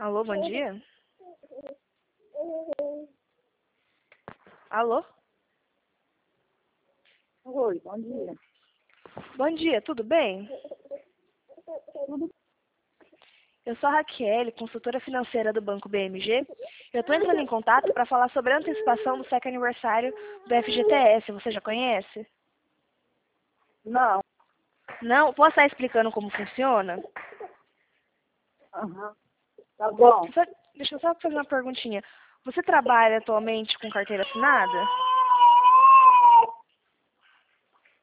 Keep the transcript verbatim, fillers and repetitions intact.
Alô, bom dia? Alô? Oi, bom dia. Bom dia, tudo bem? Tudo Eu sou a Raquel, consultora financeira do Banco B M G. Eu estou entrando em contato para falar sobre a antecipação do sétimo aniversário do F G T S. Você já conhece? Não. Não? Posso estar explicando como funciona? Aham. Tá bom. Só- deixa eu só fazer uma perguntinha. Você trabalha atualmente com carteira assinada?